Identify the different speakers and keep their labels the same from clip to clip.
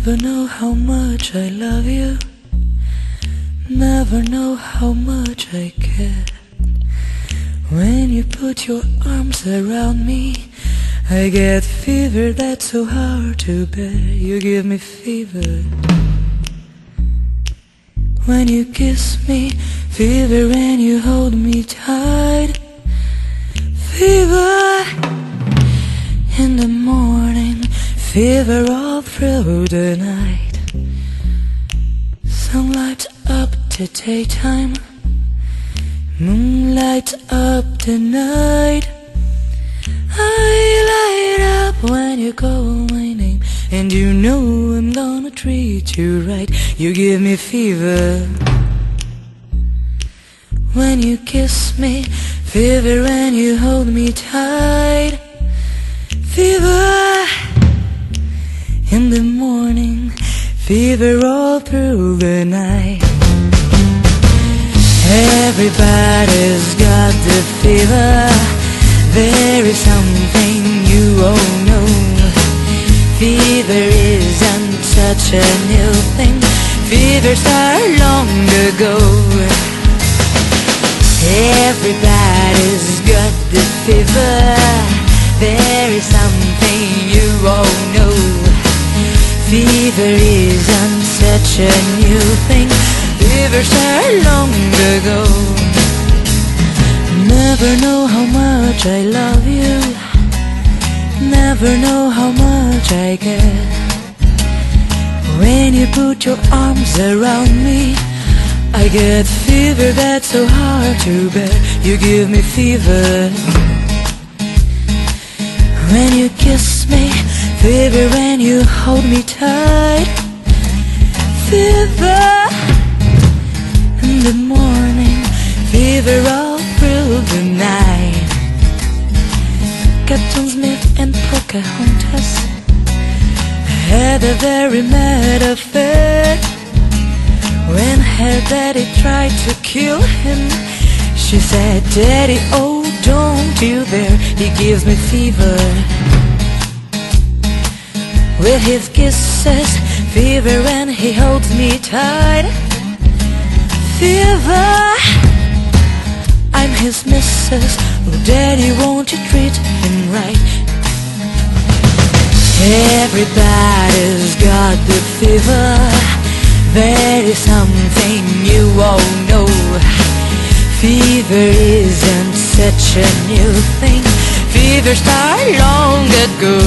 Speaker 1: Never know how much I love you, never know how much I care. When you put your arms around me, I get fever that's so hard to bear. You give me fever when you kiss me, fever when you hold me tight, fever in the morning, fever all through the night. Sunlight up the daytime, moonlight up the night. I light up when you call my name, and you know I'm gonna treat you right. You give me fever when you kiss me, fever when you hold me tight, fever in the morning, fever all through the night. Everybody's got the fever, there is something you all know. Fever isn't such a new thing, fever started long ago. Everybody's got the fever, there is something you all know. Fever isn't such a new thing, fever started long ago. Never know how much I love you, never know how much I care. When you put your arms around me, I get fever that's so hard to bear. You give me fever when you kiss me, fever when you hold me tight, fever in the morning, fever all through the night. Captain Smith and Pocahontas had a very mad affair. When her daddy tried to kill him, she said, "Daddy, oh, don't you dare, he gives me fever with his kisses, fever when he holds me tight, fever, I'm his missus, oh daddy, won't you treat him right?" Everybody's got the fever, there is something you all know. Fever isn't such a new thing, fever started long ago.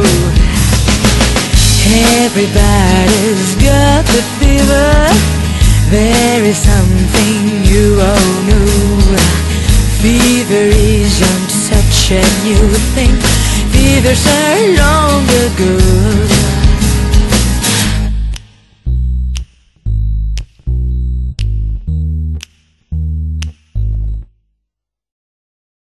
Speaker 1: Everybody's got the fever, there is something you all know. Fever isn't such a new thing, fever started long ago.